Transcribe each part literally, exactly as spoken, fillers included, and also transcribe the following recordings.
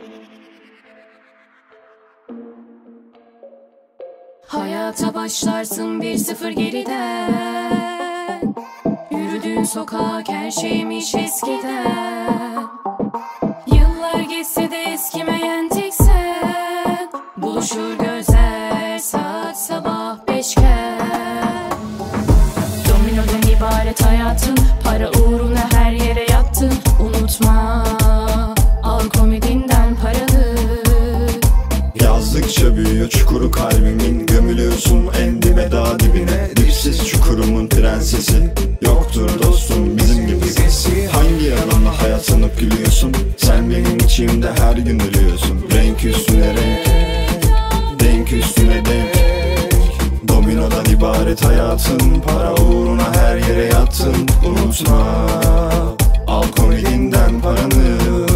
Hayata başlarsın bir sıfır geriden. Yürüdüğün sokak her şeymiş eskiden. Yıllar geçse de eskimeyen tek sen. Buluşur gözler saat sabah beşken. Dominodan ibaret hayatın. Para uğruna her yere yattın. Unutma, al komedinden paranı. Yazdıkça büyüyor çukuru kalbimin. Gömülüyorsun en dibe dağ dibine. Dipsiz çukurumun prensesi. Yoktur dostum bizim gibisi. Hangi yalanla hayat sanıp gülüyorsun? Sen benim içimde her gün ölüyorsun. Renk üstüne renk, denk üstüne denk. Dominodan ibaret hayatın. Para uğruna her yere yattın. Unutma, al komedinden paranı.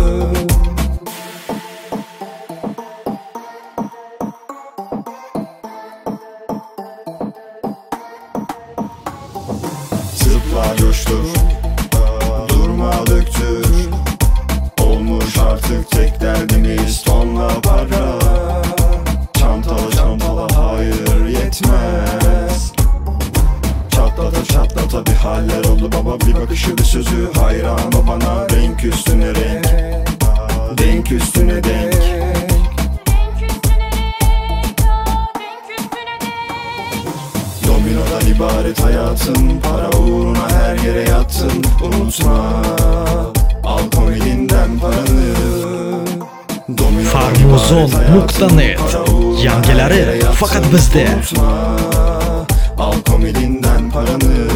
Zıpla coştur, durma döktür. Olmuş artık tek derdimiz tonla para. Çantala çantala hayır yetmez. Çatlata çatlata bir haller oldu baba. Bir bakışı bir sözü hayran babana. Renk üstüne renk, denk üstüne denk. Dominodan ibaret hayatın. Para uğruna her yere yattın. Unutma, al komedinden paranı. Farmuzon nokta net Yangilari faqat bizda. Unutma, al komedinden paranı.